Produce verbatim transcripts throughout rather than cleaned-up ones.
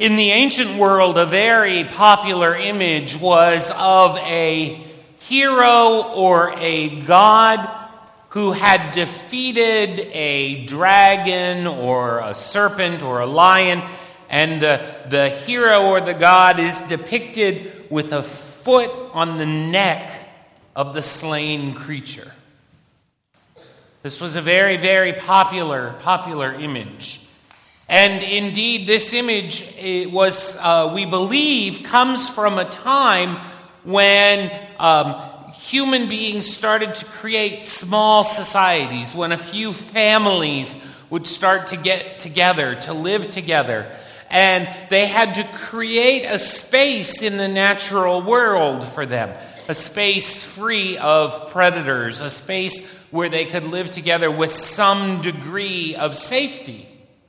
In the ancient world, a very popular image was of a hero or a god who had defeated a dragon or a serpent or a lion, and the, the hero or the god is depicted with a foot on the neck of the slain creature. This was a very, very popular, popular image. And indeed, this image it was, uh, we believe, comes from a time when um, human beings started to create small societies, when a few families would start to get together, to live together. And they had to create a space in the natural world for them, a space free of predators, a space where they could live together with some degree of safety.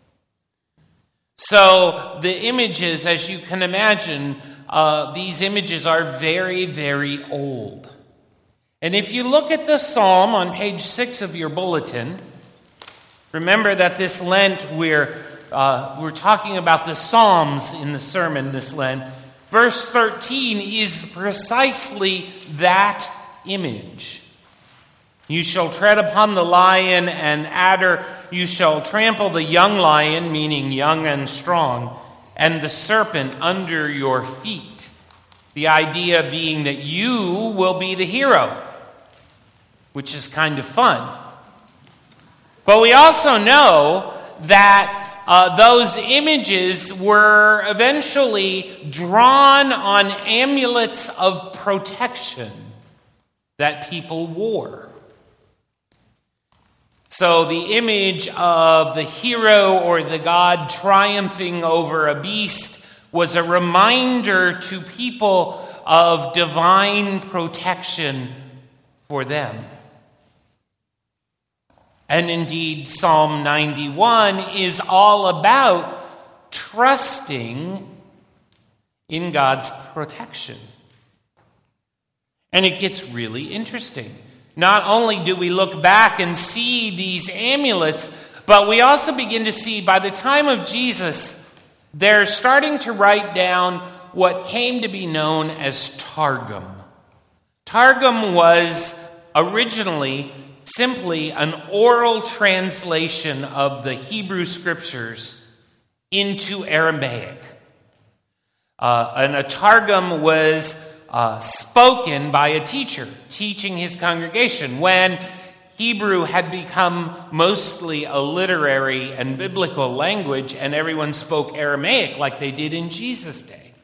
So the images, as you can imagine, uh, these images are very, very old. And if you look at the psalm on page six of your bulletin, remember that this Lent we're uh, we're talking about the Psalms in the sermon this Lent. Verse thirteen is precisely that image. You shall tread upon the lion and adder. You shall trample the young lion, meaning young and strong, and the serpent under your feet. The idea being that you will be the hero, which is kind of fun. But we also know that uh, those images were eventually drawn on amulets of protection that people wore. So the image of the hero or the god triumphing over a beast was a reminder to people of divine protection for them. And indeed, Psalm ninety-one is all about trusting in God's protection. And it gets really interesting. Not only do we look back and see these amulets, but we also begin to see by the time of Jesus, they're starting to write down what came to be known as Targum. Targum was originally simply an oral translation of the Hebrew Scriptures into Aramaic. Uh, and a Targum was Uh, spoken by a teacher teaching his congregation when Hebrew had become mostly a literary and biblical language and everyone spoke Aramaic like they did in Jesus' day.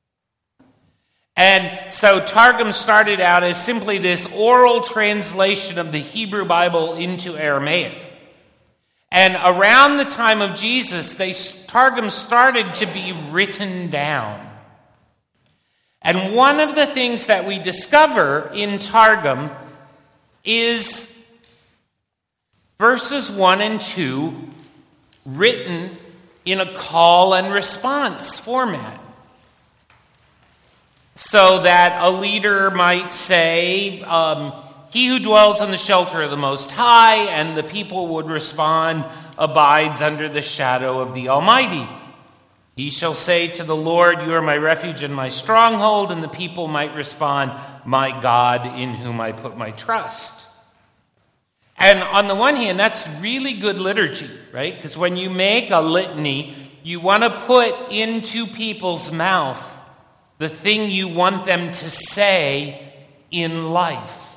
And so Targum started out as simply this oral translation of the Hebrew Bible into Aramaic. And around the time of Jesus, they Targum started to be written down. And one of the things that we discover in Targum is verses one and two written in a call and response format. So that a leader might say, um, he who dwells in the shelter of the Most High, and the people would respond, abides under the shadow of the Almighty. He shall say to the Lord, you are my refuge and my stronghold, and the people might respond, my God in whom I put my trust. And on the one hand, that's really good liturgy, right? Because when you make a litany, you want to put into people's mouth the thing you want them to say in life.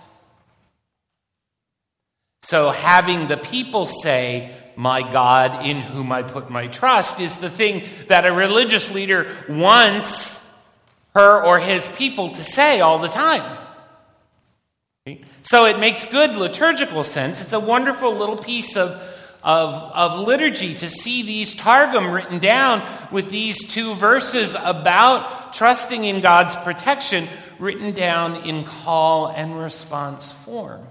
So having the people say, my God in whom I put my trust, is the thing that a religious leader wants her or his people to say all the time. So it makes good liturgical sense. It's a wonderful little piece of, of, of liturgy to see these Targum written down with these two verses about trusting in God's protection written down in call and response form.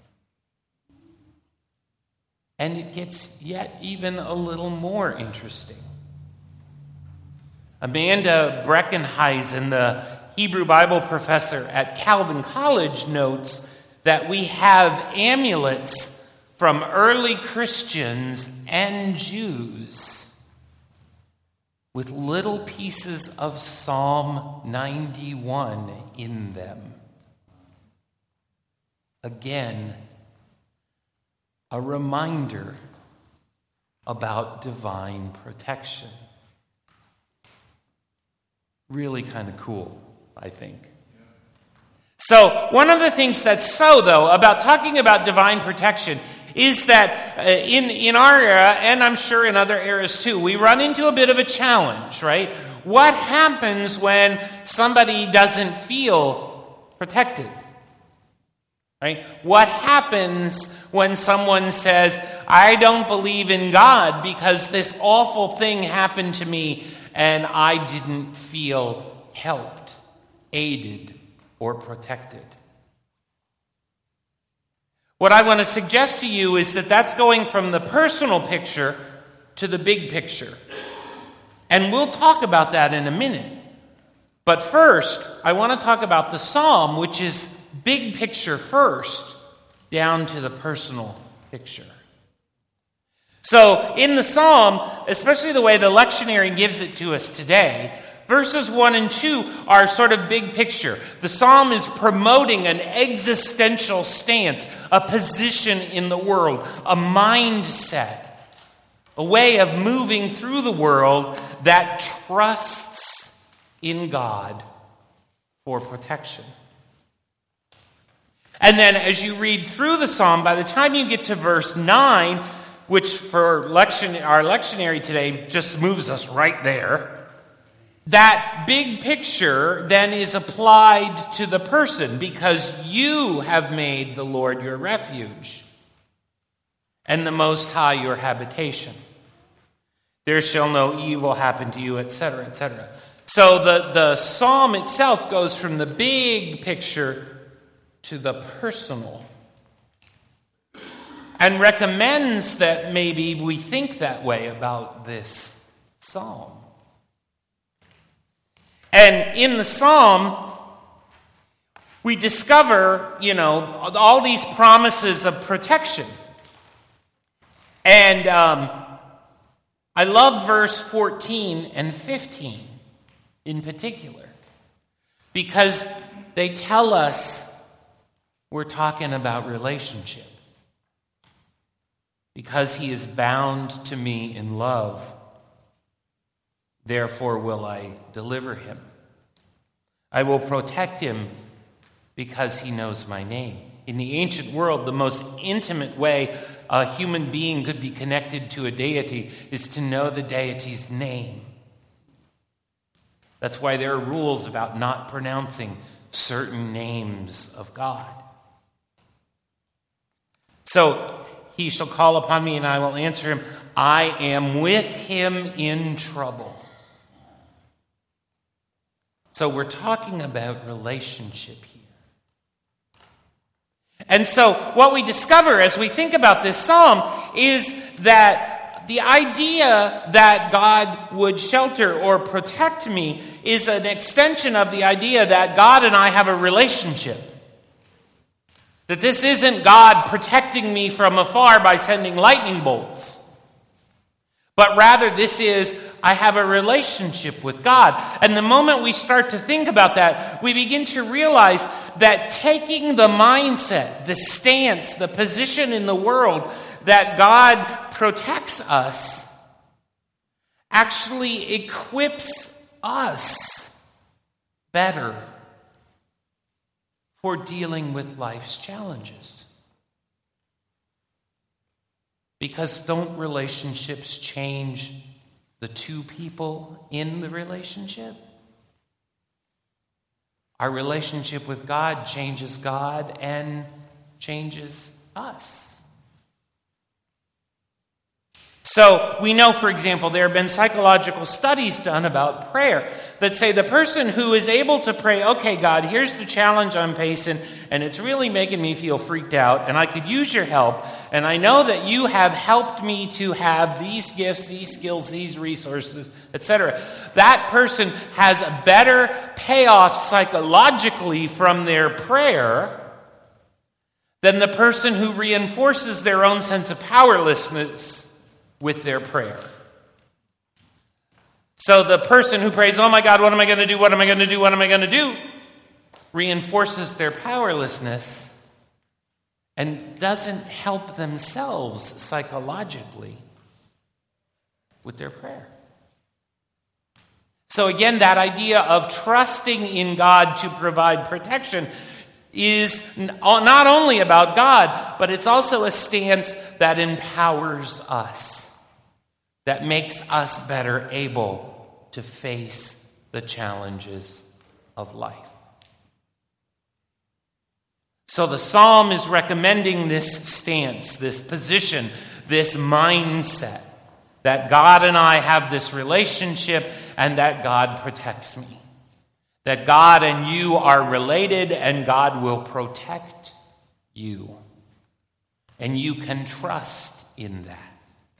And it gets yet even a little more interesting. Amanda Breckenheisen, the Hebrew Bible professor at Calvin College, notes that we have amulets from early Christians and Jews with little pieces of Psalm ninety-one in them. Again, a reminder about divine protection. Really kind of cool, I think. So, one of the things that's so, though, about talking about divine protection is that uh, in, in our era, and I'm sure in other eras too, we run into a bit of a challenge, right? What happens when somebody doesn't feel protected? Right? What happens when someone says, I don't believe in God because this awful thing happened to me and I didn't feel helped, aided, or protected? What I want to suggest to you is that that's going from the personal picture to the big picture. And we'll talk about that in a minute. But first, I want to talk about the psalm, which is big picture first, down to the personal picture. So, in the psalm, especially the way the lectionary gives it to us today, verses one and two are sort of big picture. The psalm is promoting an existential stance, a position in the world, a mindset, a way of moving through the world that trusts in God for protection. And then as you read through the psalm, by the time you get to verse nine, which for lection, our lectionary today just moves us right there, that big picture then is applied to the person, because you have made the Lord your refuge and the Most High your habitation. There shall no evil happen to you, et cetera, et cetera. So the, the psalm itself goes from the big picture to the personal, and recommends that maybe we think that way about this psalm. And in the psalm, we discover, you know, all these promises of protection. And um, I love verse fourteen and fifteen in particular, because they tell us we're talking about relationship. Because he is bound to me in love, therefore will I deliver him. I will protect him because he knows my name. In the ancient world, the most intimate way a human being could be connected to a deity is to know the deity's name. That's why there are rules about not pronouncing certain names of God. So, he shall call upon me and I will answer him. I am with him in trouble. So we're talking about relationship here. And so what we discover as we think about this psalm is that the idea that God would shelter or protect me is an extension of the idea that God and I have a relationship. That this isn't God protecting me from afar by sending lightning bolts. But rather this is, I have a relationship with God. And the moment we start to think about that, we begin to realize that taking the mindset, the stance, the position in the world that God protects us actually equips us better for dealing with life's challenges. Because don't relationships change the two people in the relationship? Our relationship with God changes God and changes us. So we know, for example, there have been psychological studies done about prayer that say the person who is able to pray, okay, God, here's the challenge I'm facing, and it's really making me feel freaked out, and I could use your help, and I know that you have helped me to have these gifts, these skills, these resources, et cetera. That person has a better payoff psychologically from their prayer than the person who reinforces their own sense of powerlessness with their prayer. So the person who prays, oh my God, what am I going to do? What am I going to do? What am I going to do? Reinforces their powerlessness and doesn't help themselves psychologically with their prayer. So again, that idea of trusting in God to provide protection is not only about God, but it's also a stance that empowers us, that makes us better able to face the challenges of life. So the psalm is recommending this stance, this position, this mindset, that God and I have this relationship and that God protects me. That God and you are related and God will protect you. And you can trust in that.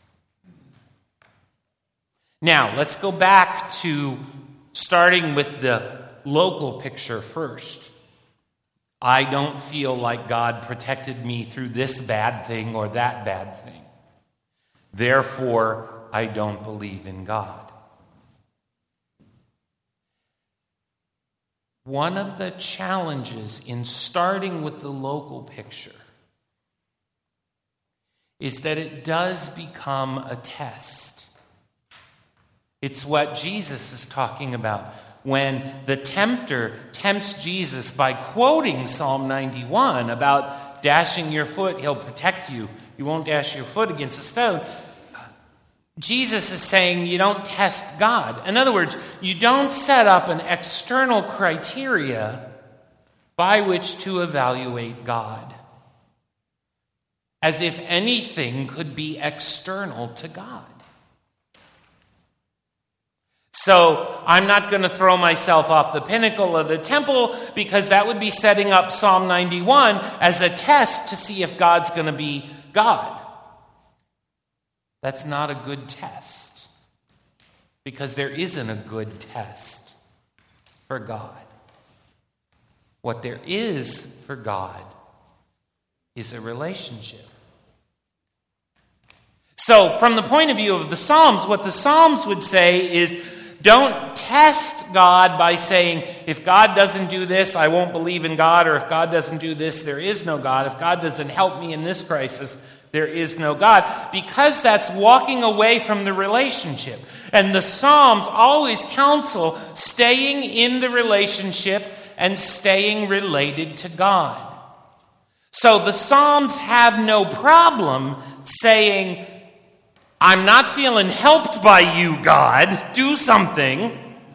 Now, let's go back to starting with the local picture first. I don't feel like God protected me through this bad thing or that bad thing. Therefore, I don't believe in God. One of the challenges in starting with the local picture is that it does become a test. It's what Jesus is talking about when the tempter tempts Jesus by quoting Psalm ninety-one about dashing your foot, he'll protect you. You won't dash your foot against a stone. Jesus is saying you don't test God. In other words, you don't set up an external criteria by which to evaluate God. As if anything could be external to God. So I'm not going to throw myself off the pinnacle of the temple because that would be setting up Psalm ninety-one as a test to see if God's going to be God. That's not a good test because there isn't a good test for God. What there is for God is a relationship. So from the point of view of the Psalms, what the Psalms would say is, don't test God by saying, if God doesn't do this, I won't believe in God, or if God doesn't do this, there is no God. If God doesn't help me in this crisis, there is no God. Because that's walking away from the relationship. And the Psalms always counsel staying in the relationship and staying related to God. So the Psalms have no problem saying, I'm not feeling helped by you, God. Do something.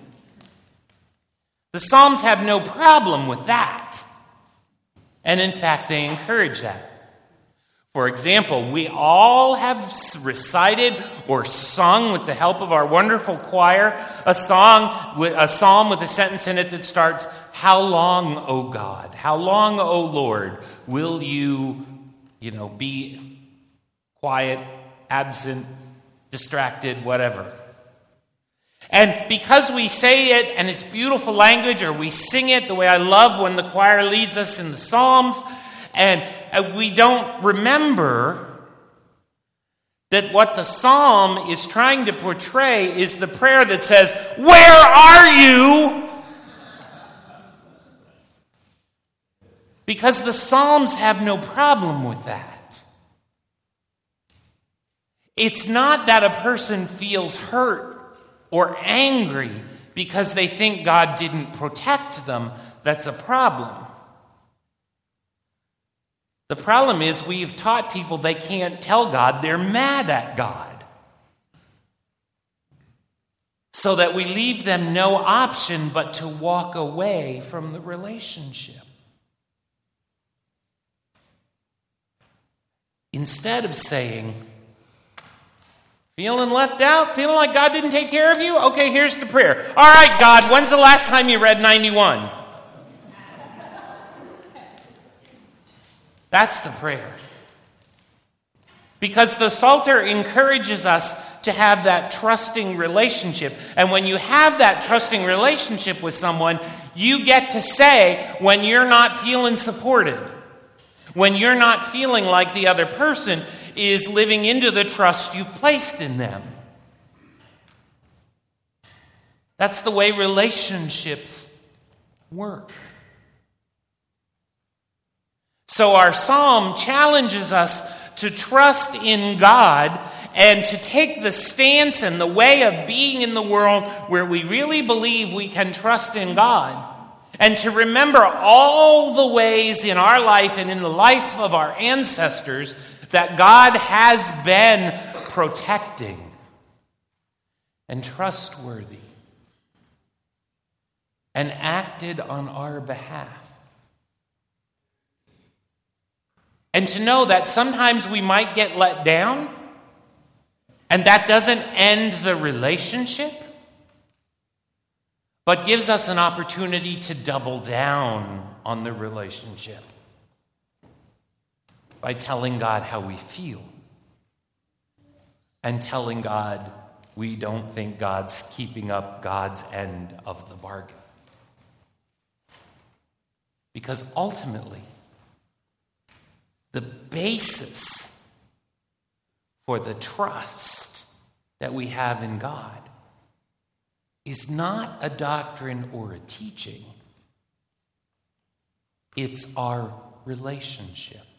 The Psalms have no problem with that. And in fact, they encourage that. For example, we all have recited or sung with the help of our wonderful choir a song, a psalm with a sentence in it that starts, "How long, O God? How long, O Lord, will you, you know, be quiet, absent, distracted, whatever?" And because we say it and it's beautiful language, or we sing it the way I love when the choir leads us in the Psalms, and we don't remember that what the psalm is trying to portray is the prayer that says, "Where are you?" Because the Psalms have no problem with that. It's not that a person feels hurt or angry because they think God didn't protect them that's a problem. The problem is we've taught people they can't tell God they're mad at God. So that we leave them no option but to walk away from the relationship. Instead of saying, feeling left out? Feeling like God didn't take care of you? Okay, here's the prayer. All right, God, when's the last time you read ninety-one? That's the prayer. Because the Psalter encourages us to have that trusting relationship. And when you have that trusting relationship with someone, you get to say when you're not feeling supported, when you're not feeling like the other person is living into the trust you've placed in them. That's the way relationships work. So our psalm challenges us to trust in God and to take the stance and the way of being in the world where we really believe we can trust in God. And to remember all the ways in our life and in the life of our ancestors that God has been protecting and trustworthy and acted on our behalf. And to know that sometimes we might get let down, and that doesn't end the relationship, but gives us an opportunity to double down on the relationship by telling God how we feel and telling God we don't think God's keeping up God's end of the bargain. Because ultimately, the basis for the trust that we have in God is not a doctrine or a teaching. It's our relationship.